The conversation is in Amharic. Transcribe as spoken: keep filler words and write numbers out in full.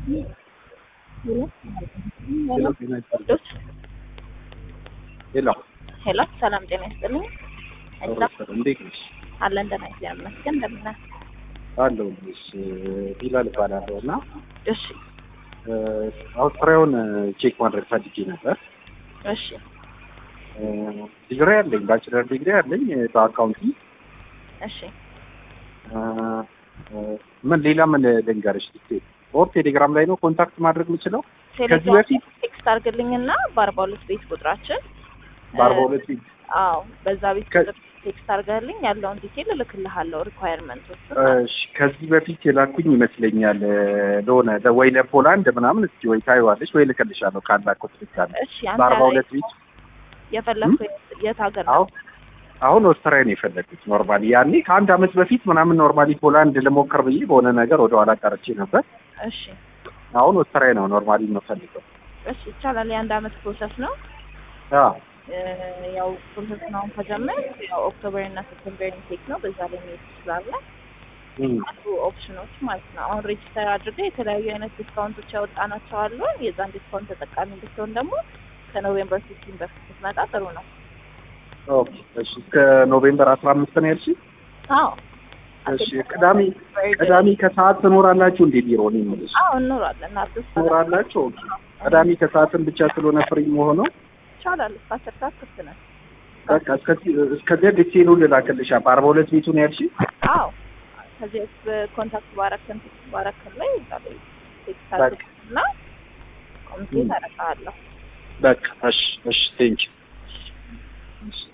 ሄሎ ጤና ይስጥልኝ። ሄሎ ሄሎ ሰላም ጤና ይስጥልኝ። አውራሰ እንዴት ነሽ? አለን ደህና እግዚአብሔር ይመስገን። እንደምን ነህ? አለሁልሽ። ቢላል እባላለሁ እና እሺ አውስትራሊያውን ቼክ ማድረግ ፈልጌ ነበር። እሺ ዲግሪ አለኝ፣ ባችለር ዲግሪ አለኝ በአካውንቲንግ። እሺ ምን ሌላ ምን ልንገርሽ? ኦር ቴሌግራም ላይ ነው ኮንታክት ማድረግ የምችለው? ከዚህ በፊት ቴክስት አድርግልኝና በአርባ ሁለት ቤት ቁጥራችን በአርባ ሁለት ቤት አዎ፣ በዛ ቤት ቁጥር ቴክስት አድርገልኝ ያለውን ዲቴል እልክልሃለሁ። ሪኳየርመንቶች እሺ፣ ከዚህ በፊት የላኩኝ ይመስለኛል ለሆነ ወይ ለፖላንድ ምናምን። እስኪ ወይ ታይዋለሽ ወይ ልክልሻለሁ ካላኩት ልካለ። እሺ በአርባ ሁለት ቤት የፈለኩት የት ሀገር ነው? አሁን ኦስትሪያ ነው የፈለኩት። ኖርማሊ ያኔ ከአንድ አመት በፊት ምናምን ኖርማሊ ፖላንድ ልሞክር ብዬ በሆነ ነገር ወደ ኋላ ቀርቼ ነበር። እሺ አሁን ኦስትሪያ ነው ኖርማሊ የምፈልገው። እሺ ይቻላል። የአንድ አመት ፕሮሰስ ነው። አዎ ያው ፕሮሰስ ነው ከጀመረ ያው ኦክቶበር እና ሴፕቴምበር ኢንቴክ ነው። በዛ ላይ ነው ይችላል አሉ ኦፕሽኖች ማለት ነው። አሁን ሬጂስተር አድርገህ የተለያዩ አይነት ዲስካውንቶች ያወጣናቸው አሉ። የዛን ዲስካውንት ተጠቃሚ እንድትሆን ደግሞ ከኖቬምበር ፊፍቲን በፊት ስትመጣ ጥሩ ነው። ኦኬ እሺ፣ እስከ ኖቬምበር አስራ አምስት ነው ያልሽኝ? አዎ እሺ። ቅዳሜ ቅዳሜ ከሰዓት ትኖራላችሁ እንዴ? ቢሮ ነው የምልሽ። አዎ እንኖራለን። አዲስ ትኖራላችሁ? ኦኬ። ቅዳሜ ከሰዓትን ብቻ ስለሆነ ፍሪ መሆነው ይቻላል። እስከ አስር ሰዓት ክፍት ነን። በቃ እስከዚህ እስከዚህ ዲቴይሉ ልላክልሻ። በአርባ ሁለት ቤቱ ነው ያልሽኝ? አዎ ከዚህ ኮንታክት ባረከን ባረከን ላይ ይዛል ቴክስት እና ኮሚቴ ታረጋለሁ። በቃ እሺ፣ እሺ ቴንኪው። እሺ